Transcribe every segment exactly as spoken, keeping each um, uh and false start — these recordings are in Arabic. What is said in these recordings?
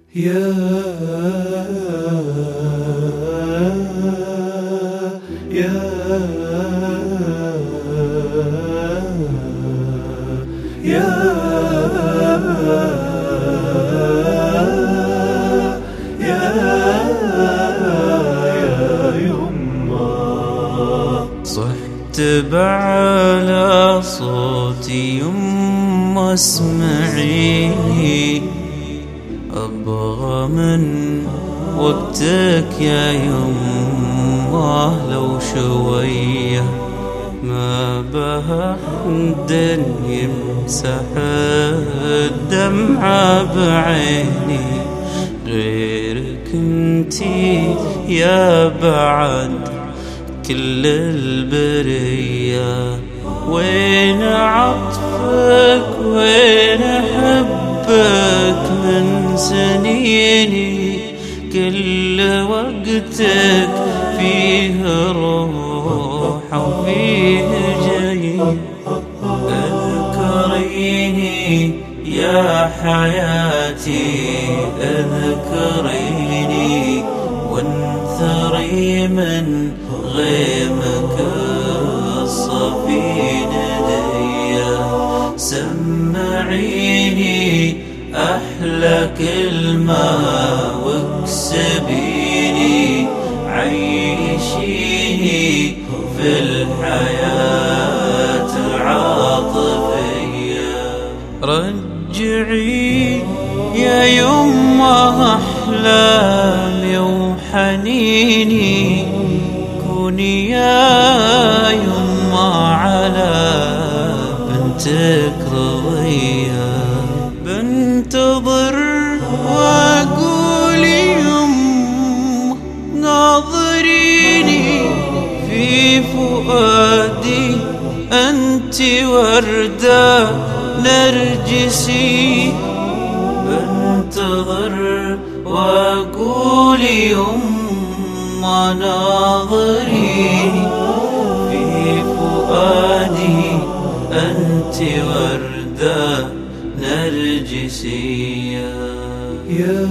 يا يا يا يا يما صحت بعلى صوتي يما اسمعيني، أبغى من وقتك يا يما لو شوية، ما بها حد يمسح الدمعة بعيني غيرك انتي يا بعد كل البرية. وين عطفك وين حبك من سنيني، كل وقتك فيه روح وفيه جاي. اذكريني يا حياتي اذكريني، وانثري من غيمك الصفين ديا. سمعيني أحلى كلمة واكسبيني، عيشيني في الحياة عاطفية. رجعي يا يما أحلامي وحنيني، كوني يا يما على بنتك رضية. بنتظر واقول يما ناظريني في فؤادي، انت وردة نرجسي. بنتظر واقول يما ناظريني في فؤادي، أنت وردة نرجسية. يا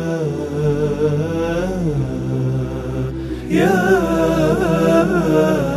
يا يا